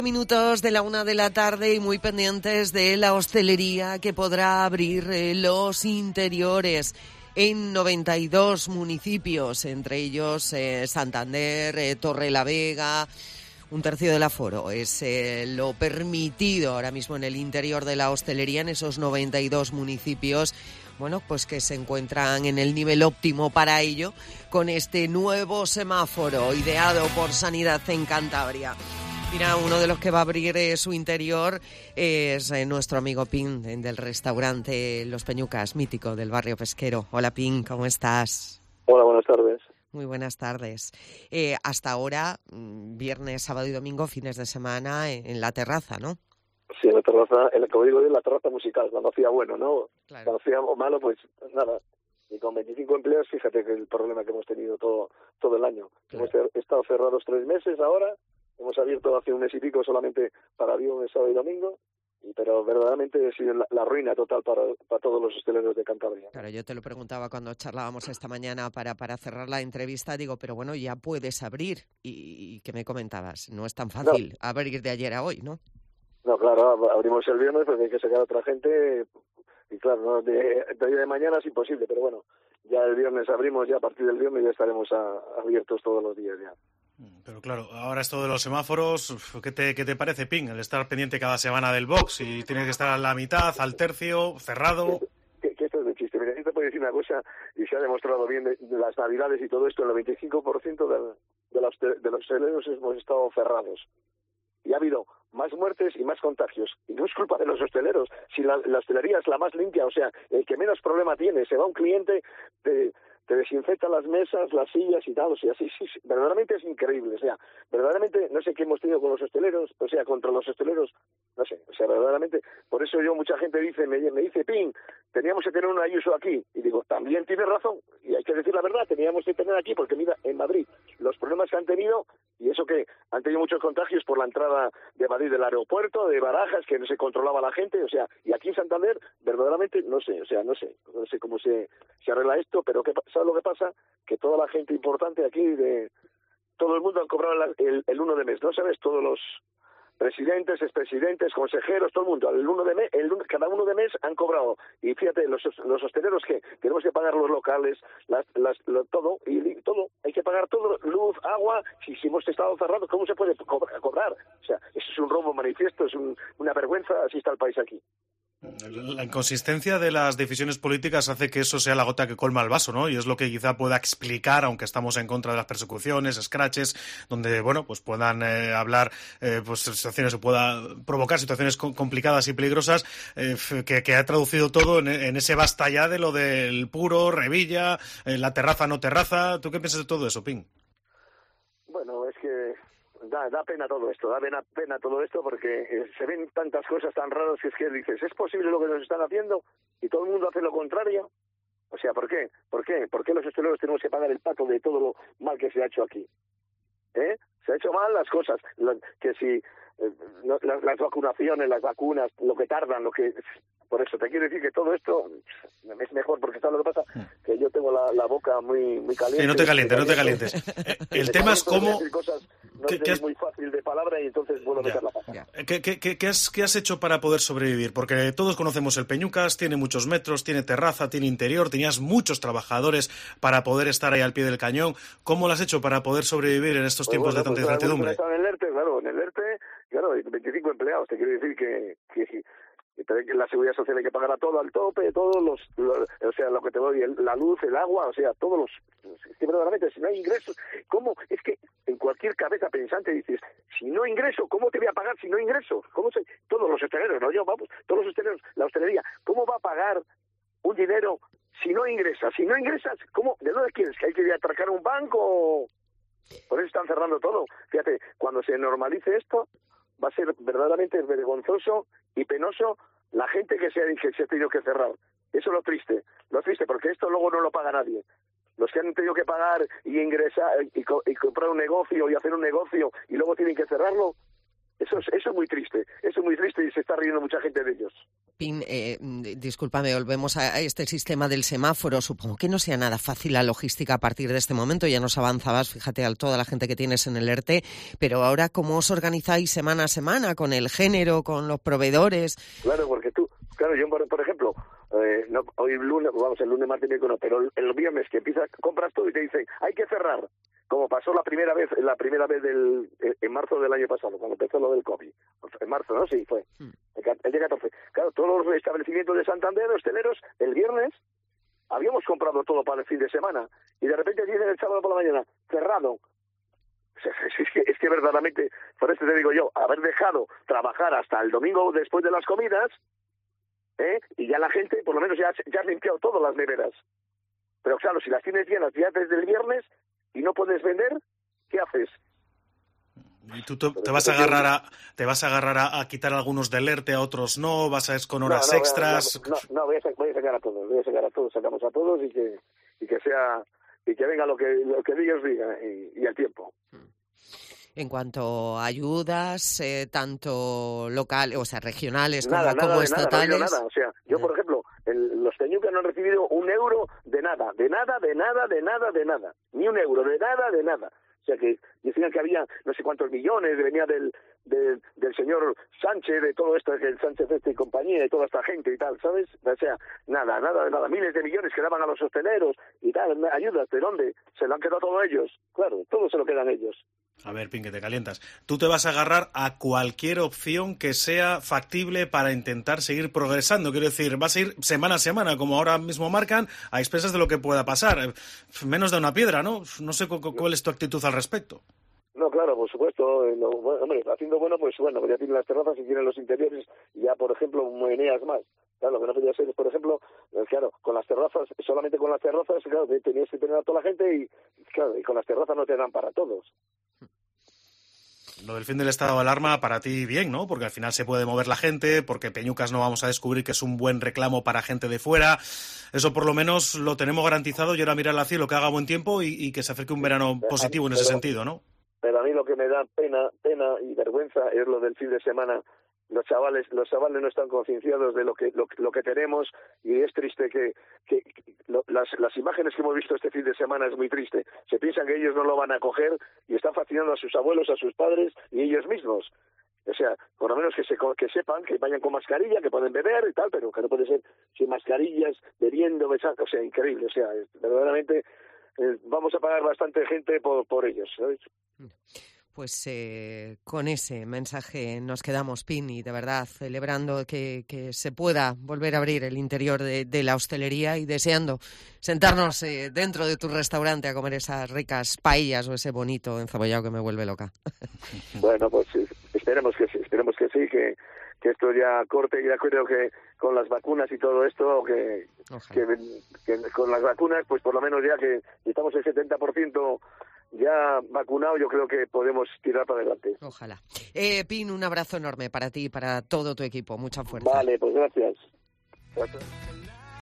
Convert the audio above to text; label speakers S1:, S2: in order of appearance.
S1: Minutos de la 1 de la tarde y muy pendientes de la hostelería que podrá abrir los interiores en 92 municipios, entre ellos Santander, Torrelavega. Un tercio del aforo es lo permitido ahora mismo en el interior de la hostelería en esos 92 municipios. Bueno, pues que se encuentran en el nivel óptimo para ello con este nuevo semáforo ideado por Sanidad en Cantabria. Mira, uno de los que va a abrir su interior es nuestro amigo Pin, del restaurante Los Peñucas, mítico del barrio pesquero. Hola Pin, ¿cómo estás?
S2: Hola, buenas tardes.
S1: Muy buenas tardes. Hasta ahora, viernes, sábado y domingo, fines de semana en la terraza, ¿no?
S2: Sí, en la terraza, como digo, en la terraza musical, cuando hacía bueno, ¿no?
S1: Claro.
S2: Cuando hacía malo, pues nada. Y con 25 empleos, fíjate que el problema que hemos tenido todo el año.
S1: Claro.
S2: Hemos estado cerrados 3 meses ahora. Hemos abierto hace un mes y pico solamente para viernes, sábado y domingo, pero verdaderamente ha sido la ruina total para todos los hosteleros de Cantabria.
S1: Claro, yo te lo preguntaba cuando charlábamos esta mañana para cerrar la entrevista, digo, pero bueno, ya puedes abrir. ¿Y qué me comentabas? No es tan fácil abrir de ayer a hoy, ¿no?
S2: No, claro, abrimos el viernes porque hay que sacar a otra gente y claro, ¿no? de hoy de mañana es imposible, pero bueno, ya el viernes abrimos, ya a partir del viernes ya estaremos abiertos todos los días ya.
S3: Pero claro, ahora esto de los semáforos, ¿qué te parece, Pin? El estar pendiente cada semana del box y tienes que estar a la mitad, al tercio, cerrado.
S2: Que esto es de chiste. Mira, yo te puedo decir una cosa, y se ha demostrado bien de las navidades y todo esto, el 95% de los hosteleros hemos estado cerrados. Y ha habido más muertes y más contagios. Y no es culpa de los hosteleros. Si la hostelería es la más limpia, o sea, el que menos problema tiene, se va un cliente, te desinfecta las mesas, las sillas y tal, o sea, sí, verdaderamente es increíble, o sea, verdaderamente no sé qué hemos tenido con los hosteleros, o sea, contra los hosteleros, no sé, o sea, verdaderamente, por eso mucha gente me dice, Pin, teníamos que tener un Ayuso aquí, y digo, también tienes razón, y hay que decir la verdad, teníamos que tener aquí, porque mira, en Madrid, los problemas que han tenido, y eso que han tenido muchos contagios por la entrada de Madrid del aeropuerto, de Barajas, que no se controlaba la gente, o sea, y aquí en Santander, verdaderamente, no sé cómo se arregla esto, pero ¿sabes lo que pasa? Que toda la gente importante aquí, todo el mundo ha cobrado el 1 de mes, ¿no sabes? Todos los presidentes, expresidentes, consejeros, todo el mundo, cada 1 de mes han cobrado. Y fíjate, los hosteleros que tenemos que pagar los locales, todo, hay que pagar todo, luz, agua, si hemos estado cerrados, ¿cómo se puede cobrar? O sea, eso es un robo manifiesto, es una vergüenza, así está el país aquí.
S3: La inconsistencia de las decisiones políticas hace que eso sea la gota que colma el vaso, ¿no? Y es lo que quizá pueda explicar, aunque estamos en contra de las persecuciones, scratches, donde, bueno, pues puedan hablar, pues situaciones, o pueda provocar situaciones complicadas y peligrosas, que ha traducido todo en ese basta ya de lo del puro, revilla, la terraza, no terraza. ¿Tú qué piensas de todo eso, Pin?
S2: Bueno, es que da pena todo esto porque se ven tantas cosas tan raras que es que dices, ¿es posible lo que nos están haciendo? Y todo el mundo hace lo contrario. O sea, ¿por qué? ¿Por qué los hosteleros tenemos que pagar el pato de todo lo mal que se ha hecho aquí? Se ha hecho mal las cosas, que si las vacunaciones, las vacunas, lo que tardan, por eso te quiero decir que todo esto es mejor, porque ¿sabes lo que pasa? Que yo tengo la boca muy caliente.
S3: Sí, no te calientes. El tema es cómo...
S2: No es muy fácil de palabra y entonces vuelvo a meter la pata.
S3: ¿Qué has hecho para poder sobrevivir? Porque todos conocemos el Peñucas, tiene muchos metros, tiene terraza, tiene interior, tenías muchos trabajadores para poder estar ahí al pie del cañón. ¿Cómo lo has hecho para poder sobrevivir en estos tiempos de tanta incertidumbre?
S2: En el ERTE, claro, 25 empleados, te quiero decir que la seguridad social hay que pagar a todo al tope, o sea, lo que te doy, la luz, el agua, o sea, es que verdaderamente, si no hay ingresos, ¿cómo? Es que en cualquier cabeza pensante dices, si no ingreso, ¿cómo te voy a pagar si no ingreso? Todos los hosteleros, no yo, vamos, todos los hosteleros, la hostelería, ¿cómo va a pagar un dinero si no ingresas? Si no ingresas, ¿cómo? ¿De dónde quieres? ¿Que hay que ir a atracar un banco? Por eso están cerrando todo. Fíjate, cuando se normalice esto, va a ser verdaderamente vergonzoso y penoso la gente que se ha tenido que cerrar. Eso es lo triste, porque esto luego no lo paga nadie. Los que han tenido que pagar y ingresar y comprar un negocio y hacer un negocio y luego tienen que cerrarlo, Eso es muy triste y se está riendo mucha gente de ellos.
S1: Pin, discúlpame, volvemos a este sistema del semáforo. Supongo que no sea nada fácil la logística a partir de este momento. Ya nos avanzabas, fíjate, a toda la gente que tienes en el ERTE, pero ahora, ¿cómo os organizáis semana a semana con el género, con los proveedores?
S2: Claro, porque yo, por ejemplo, hoy lunes, el lunes, martes, miércoles, pero el viernes que compras todo y te dicen, hay que cerrar. Como pasó la primera vez en marzo del año pasado, cuando empezó lo del COVID. En marzo, ¿no? Sí, fue. El día 14. Claro, todos los establecimientos de Santander, hosteleros, el viernes, habíamos comprado todo para el fin de semana. Y de repente dicen el sábado por la mañana, cerrado. Es que verdaderamente, por eso te digo yo, haber dejado trabajar hasta el domingo después de las comidas, y ya la gente, por lo menos ya has limpiado todas las neveras. Pero claro, si las tienes llenas ya desde el viernes y no puedes vender, ¿qué haces?
S3: ¿Y tú te vas a agarrar a quitar algunos del ERTE, a otros no? ¿Vas a ir con horas extras?
S2: No, voy a sacar a todos, sacamos a todos y que venga lo que Dios diga y el tiempo.
S1: En cuanto a ayudas, tanto locales, o sea, regionales como estatales.
S2: Nada. O sea, yo, por ejemplo, los peñucas no han recibido €1 de nada. Ni €1, de nada. O sea, que decían que había no sé cuántos millones, venía del señor Sánchez, de todo esto, el Sánchez y compañía, y toda esta gente y tal, ¿sabes? O sea, nada, miles de millones que daban a los hosteleros y tal, ayudas, ¿de dónde? Se lo han quedado todos ellos, claro, todo se lo quedan ellos.
S3: A ver, Pin, que te calientas. Tú te vas a agarrar a cualquier opción que sea factible para intentar seguir progresando. Quiero decir, vas a ir semana a semana, como ahora mismo marcan, a expensas de lo que pueda pasar. Menos de una piedra, ¿no? No sé cuál es tu actitud al respecto.
S2: No, claro, por supuesto. Hombre, haciendo pues ya tienen las terrazas y tienen los interiores, y ya, por ejemplo, meneas más. Claro, lo que no podía ser es, por ejemplo, claro, con las terrazas, solamente con las terrazas, claro, tenías que tener a toda la gente y con las terrazas no te dan para todos.
S3: Lo del fin del estado de alarma para ti bien, ¿no? Porque al final se puede mover la gente, porque Peñucas no vamos a descubrir que es un buen reclamo para gente de fuera. Eso por lo menos lo tenemos garantizado, y ahora mirar al cielo, que haga buen tiempo y que se acerque un verano positivo en ese sentido, ¿no?
S2: Pero a mí lo que me da pena y vergüenza es lo del fin de semana. Los chavales no están concienciados de lo que tenemos, y es triste que las imágenes que hemos visto este fin de semana es muy triste. Se piensan que ellos no lo van a coger y están fascinando a sus abuelos, a sus padres y ellos mismos. O sea, por lo menos que sepan que vayan con mascarilla, que pueden beber y tal, pero que no puede ser sin mascarillas, bebiendo, besando. O sea, increíble. O sea, verdaderamente vamos a pagar bastante gente por ellos, ¿sabes?
S1: Pues con ese mensaje nos quedamos, Pin, y de verdad celebrando que se pueda volver a abrir el interior de la hostelería y deseando sentarnos dentro de tu restaurante a comer esas ricas paellas o ese bonito encebollado que me vuelve loca.
S2: Bueno, pues esperemos que sí, que esto ya corte. Y ya creo que con las vacunas y todo esto, que con las vacunas, pues por lo menos ya que estamos el 70% ya vacunado, yo creo que podemos tirar para adelante.
S1: Ojalá. Pin, un abrazo enorme para ti y para todo tu equipo. Mucha fuerza.
S2: Vale, pues gracias.